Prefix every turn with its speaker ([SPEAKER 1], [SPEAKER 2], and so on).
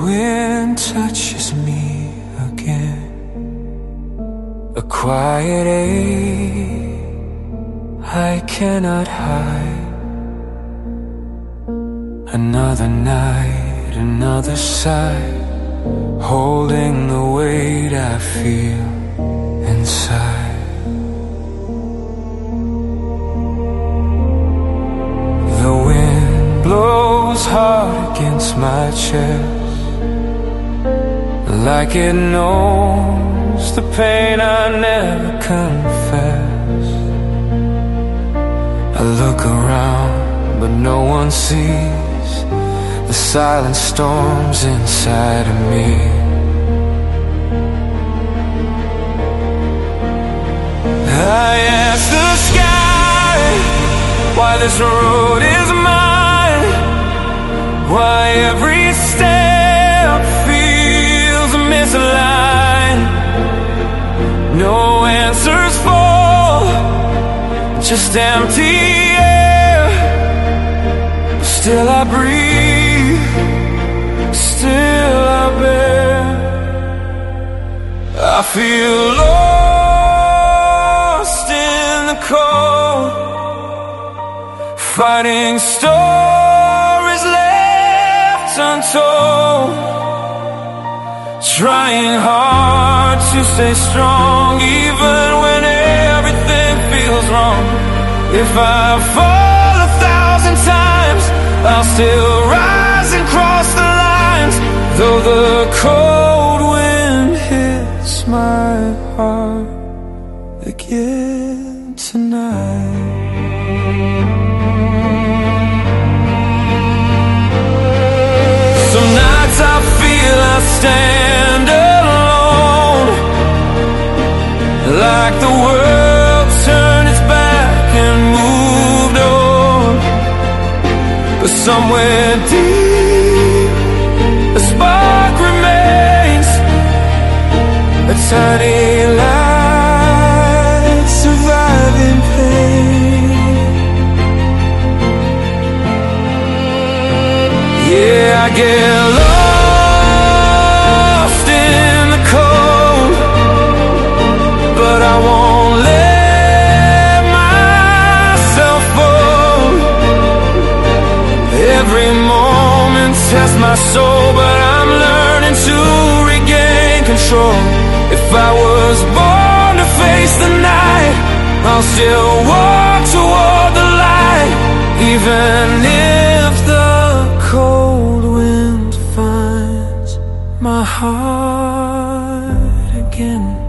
[SPEAKER 1] wind touches me again, a quiet ache I cannot hide. Another night, another sigh, holding the weight I feel inside. The wind blows hard against my chest, like it knows the pain I never confessed. I look around, but no one sees the silent storms inside of me. I ask the sky why this road is mine, why every step feels misaligned. No answers fall, just empty air. Still I breathe, still I bear. I feel lost in the cold, fighting stories left untold, trying hard to stay strong even when everything feels wrong. If I fall 1,000 times, I'll still rise and cross the lines, though the cold wind hits my heart again tonight. Some nights I feel I stand alone, like the world turned its back and moved on. But somewhere deep, a spark remains, a tiny light surviving pain. Yeah, I get lost in the cold, but I won't let myself fall. Every moment tests my soul, but I'm learning to regain control. If I was born to face the night, I'll still walk toward the light, even if the cold wind finds my heart again.